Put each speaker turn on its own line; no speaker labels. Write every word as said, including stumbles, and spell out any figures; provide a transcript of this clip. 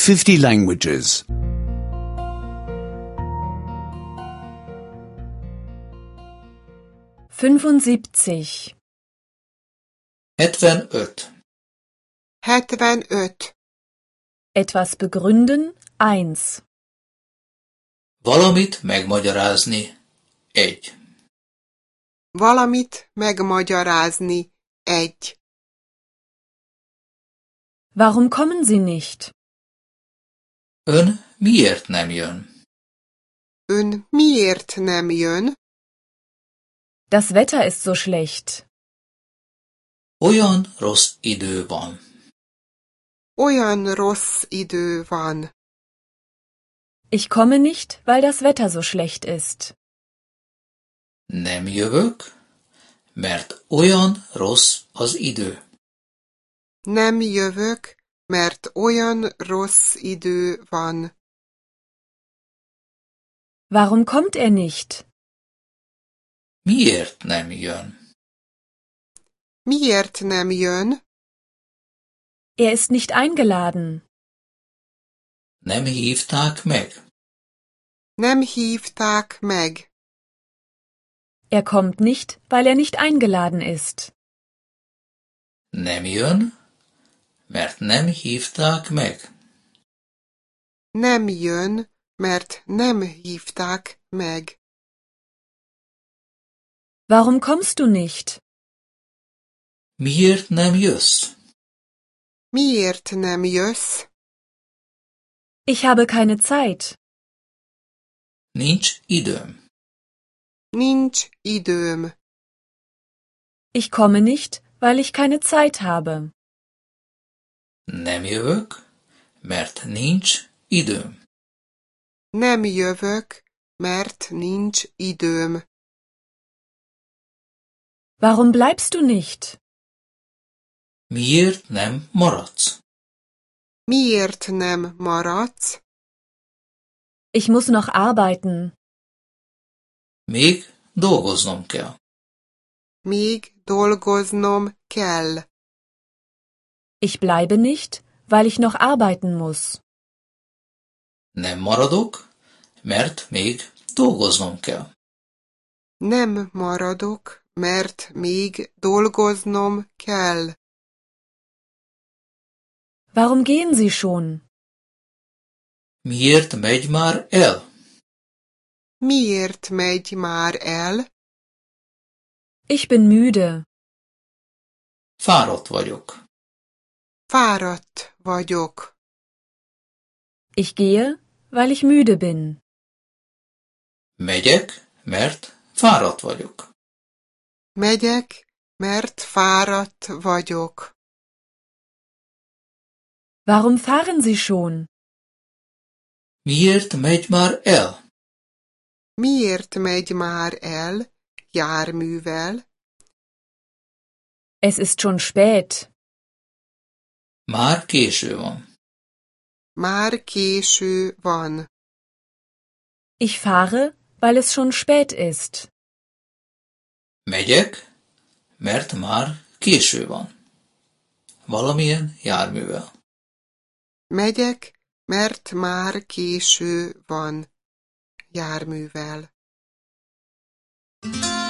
fifty languages.
fünfundsiebzig.
hetvenöt.
hetvenöt.
Etwas begründen, eins.
Valamit megmagyarázni, egy.
Valamit megmagyarázni, egy.
Warum kommen Sie nicht?
Ön miért nem jön?
Ön miért nem jön?
Das Wetter ist so schlecht.
Olyan rossz idő van.
Olyan rossz idő van.
Ich komme nicht, weil das Wetter so schlecht ist.
Nem jövök, mert olyan rossz az idő.
Nem jövök, mert olyan rossz idő van.
Warum kommt er nicht?
Miért nem jön?
Miért nem jön?
Er ist nicht eingeladen.
Nem hívták meg.
Nem hívták meg.
Er kommt nicht, weil er nicht eingeladen ist.
Nem jön, mert nem hívták meg.
Nem jön, mert nem hívták meg.
Warum kommst du nicht?
Miért nem jössz?
Miért nem jössz?
Ich habe keine Zeit.
Nincs időm.
Nincs időm.
Ich komme nicht, weil ich keine Zeit habe.
Nem jövök, mert nincs időm.
Nem jövök, mert nincs időm.
Warum bleibst du nicht?
Miért nem maradsz?
Miért nem maradsz?
Ich muss noch arbeiten.
Még dolgoznom kell.
Még dolgoznom kell.
Ich bleibe nicht, weil ich noch arbeiten muss.
Nem maradok, mert még dolgoznom kell.
Nem maradok, mert még dolgoznom kell.
Warum gehen Sie schon?
Miért megy már el?
Miért megy már el?
Ich bin müde.
Fáradt vagyok.
Fáradt vagyok.
Ich gehe, weil ich müde bin.
Megyek, mert fáradt vagyok.
Megyek, mert fáradt vagyok.
Warum fahren Sie schon?
Miért megy már el?
Miért megy már el járművel?
Es ist schon spät.
Már késő van.
Már késő van.
Ich fahre, weil es schon spät ist.
Megyek, mert már késő van. Valamilyen járművel.
Megyek, mert már késő van járművel.